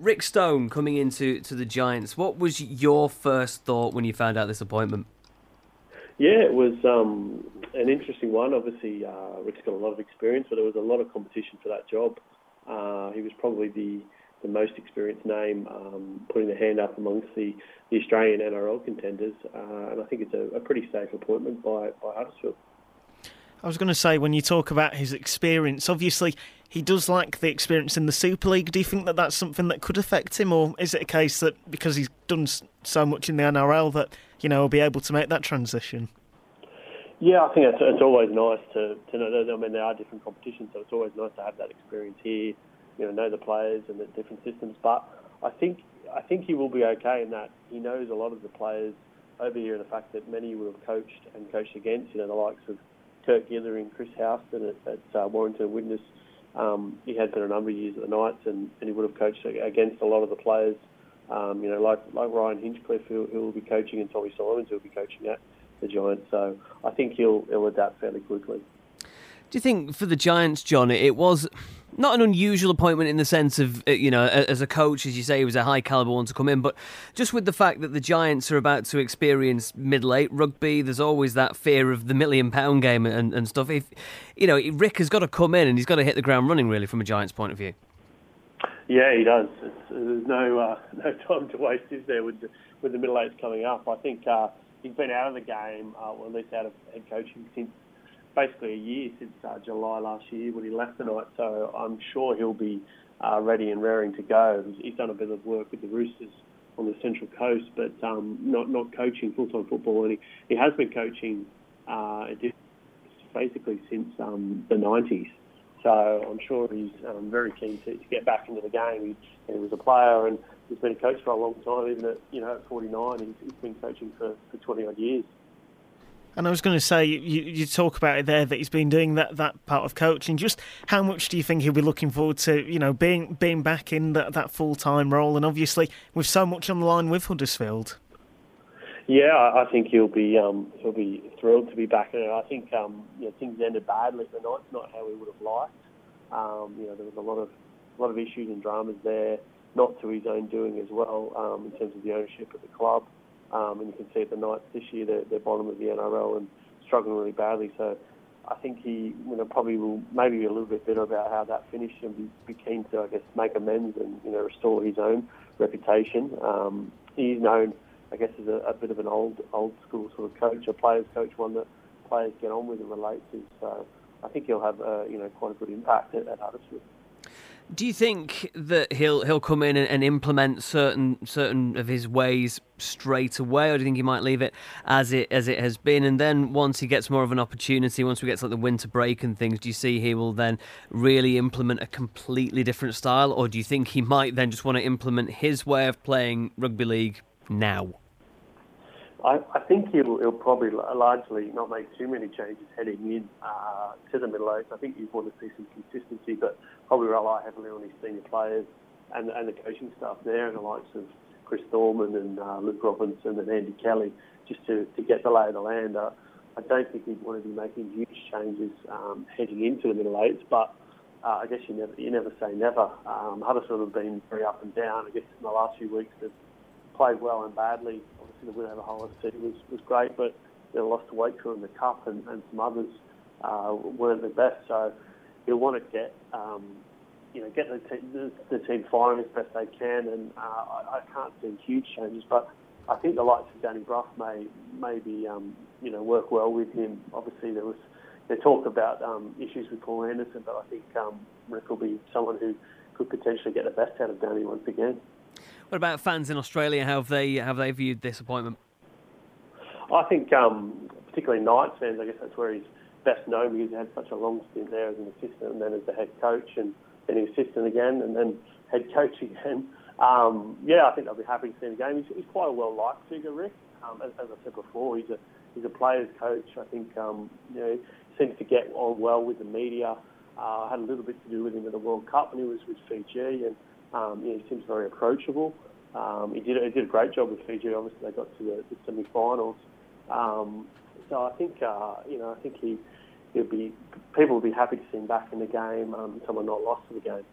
Rick Stone coming into the Giants. What was your first thought when you found out this appointment? Yeah, it was an interesting one. Obviously, Rick's got a lot of experience, but there was a lot of competition for that job. He was probably the most experienced name, putting the hand up amongst the Australian NRL contenders, and I think it's a pretty safe appointment by Huddersfield. I was going to say, when you talk about his experience, obviously he does lack the experience in the Super League. Do you think that that's something that could affect him, or is it a case that because he's done so much in the NRL that he'll be able to make that transition? Yeah, I think it's always nice to know. I mean, there are different competitions, so it's always nice to have that experience here. Know the players and the different systems. But I think he will be okay in that he knows a lot of the players over here, and the fact that many will have coached against. The likes of Kurt Giller and Chris Houston at Warrington Widnes. He had been a number of years at the Knights, and he would have coached against a lot of the players. Like Ryan Hinchcliffe, who will be coaching, and Tommy Simons, who will be coaching at the Giants. So I think he'll adapt fairly quickly. Do you think for the Giants, John, it was not an unusual appointment in the sense of, as a coach, as you say, he was a high caliber one to come in, but just with the fact that the Giants are about to experience middle-eight rugby, there's always that fear of the £1 million game and stuff. If Rick has got to come in and he's got to hit the ground running, really, from a Giants point of view. Yeah, he does. There's no time to waste, is there, with the middle-eights coming up. I think he's been out of the game, or at least out of head coaching, since basically a year, since July last year when he left the Knights. So I'm sure he'll be ready and raring to go. He's done a bit of work with the Roosters on the Central Coast, but not coaching full-time football. And he has been coaching basically since the 90s. So I'm sure he's very keen to get back into the game. He was a player and he's been a coach for a long time. Even at 49, he's been coaching for 20-odd years. And I was going to say, you talk about it there, that he's been doing that part of coaching. Just how much do you think he'll be looking forward to, being back in that full-time role, and obviously with so much on the line with Huddersfield? Yeah, I think he'll be thrilled to be back in it. I think things ended badly at the Knights, not how we would have liked. There was a lot of issues and dramas there, not to his own doing as well, in terms of the ownership of the club. And you can see at the Knights this year, they're bottom of the NRL and struggling really badly. So I think he probably will maybe be a little bit bitter about how that finished, and be keen to, I guess, make amends and restore his own reputation. He's known, I guess, as a bit of an old school sort of coach, a players coach, one that players get on with and relate to. So I think he'll have quite a good impact at Huddersfield. Do you think that he'll come in and implement certain of his ways straight away, or do you think he might leave it as it has been, and then once he gets more of an opportunity, once we get to the winter break and things, do you see he will then really implement a completely different style, or do you think he might then just want to implement his way of playing rugby league now? I think he'll probably largely not make too many changes heading in to the middle eight. I think you want to see some consistency, but probably rely heavily on his senior players and the coaching staff there, and the likes of Chris Thorman and Luke Robinson and Andy Kelly, just to get the lay of the land. I don't think he'd want to be making huge changes heading into the middle eights, but I guess you never say never. Huddersfield have been very up and down. I guess in the last few weeks they've played well and badly. Obviously the win over Hull FC was great, but they lost to Wakefield in the Cup, and some others weren't the best. So he'll want to get the team firing as best they can, and I can't see huge changes, but I think the likes of Danny Brough may be work well with him. Obviously they talked about issues with Paul Anderson, but I think Rick will be someone who could potentially get the best out of Danny once again. What about fans in Australia? How have they viewed this appointment? I think, particularly Knights fans, I guess that's where he's best known, because he had such a long stint there as an assistant and then as the head coach, and then the assistant again and then head coach again. I think they'll be happy to see him again. He's quite a well-liked figure, Rick. As I said before, he's a player's coach. I think he seems to get on well with the media. Had a little bit to do with him at the World Cup when he was with Fiji, and he seems very approachable. He did a great job with Fiji. Obviously, they got to the semi-finals. So I think people will be happy to see him back in the game. Someone not lost to the game.